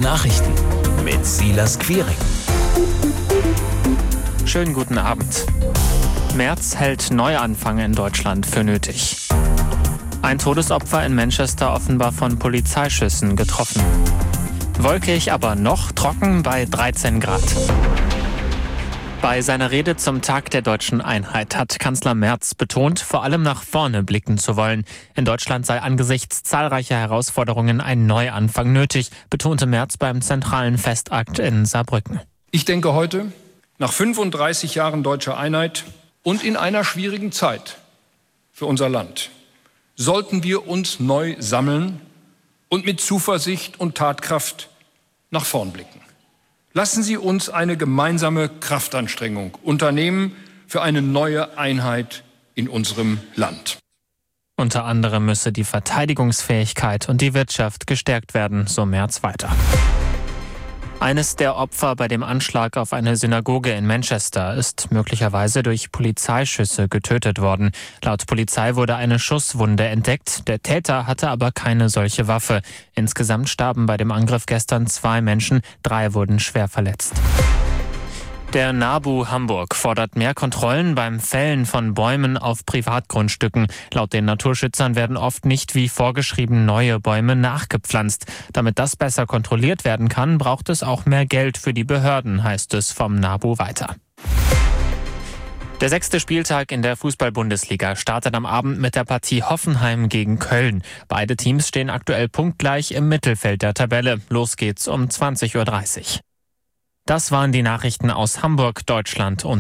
Nachrichten mit Silas Quiring. Schönen guten Abend. Merz hält Neuanfang in Deutschland für nötig. Ein Todesopfer in Manchester offenbar von Polizeischüssen getroffen. Wolkig, aber noch trocken bei 13 Grad. Bei seiner Rede zum Tag der deutschen Einheit hat Kanzler Merz betont, vor allem nach vorne blicken zu wollen. In Deutschland sei angesichts zahlreicher Herausforderungen ein Neuanfang nötig, betonte Merz beim zentralen Festakt in Saarbrücken. Ich denke heute, nach 35 Jahren deutscher Einheit und in einer schwierigen Zeit für unser Land, sollten wir uns neu sammeln und mit Zuversicht und Tatkraft nach vorn blicken. Lassen Sie uns eine gemeinsame Kraftanstrengung unternehmen für eine neue Einheit in unserem Land. Unter anderem müsse die Verteidigungsfähigkeit und die Wirtschaft gestärkt werden, so Merz weiter. Eines der Opfer bei dem Anschlag auf eine Synagoge in Manchester ist möglicherweise durch Polizeischüsse getötet worden. Laut Polizei wurde eine Schusswunde entdeckt. Der Täter hatte aber keine solche Waffe. Insgesamt starben bei dem Angriff gestern 2 Menschen, 3 wurden schwer verletzt. Der NABU Hamburg fordert mehr Kontrollen beim Fällen von Bäumen auf Privatgrundstücken. Laut den Naturschützern werden oft nicht wie vorgeschrieben neue Bäume nachgepflanzt. Damit das besser kontrolliert werden kann, braucht es auch mehr Geld für die Behörden, heißt es vom NABU weiter. Der 6. Spieltag in der Fußball-Bundesliga startet am Abend mit der Partie Hoffenheim gegen Köln. Beide Teams stehen aktuell punktgleich im Mittelfeld der Tabelle. Los geht's um 20:30 Uhr. Das waren die Nachrichten aus Hamburg, Deutschland und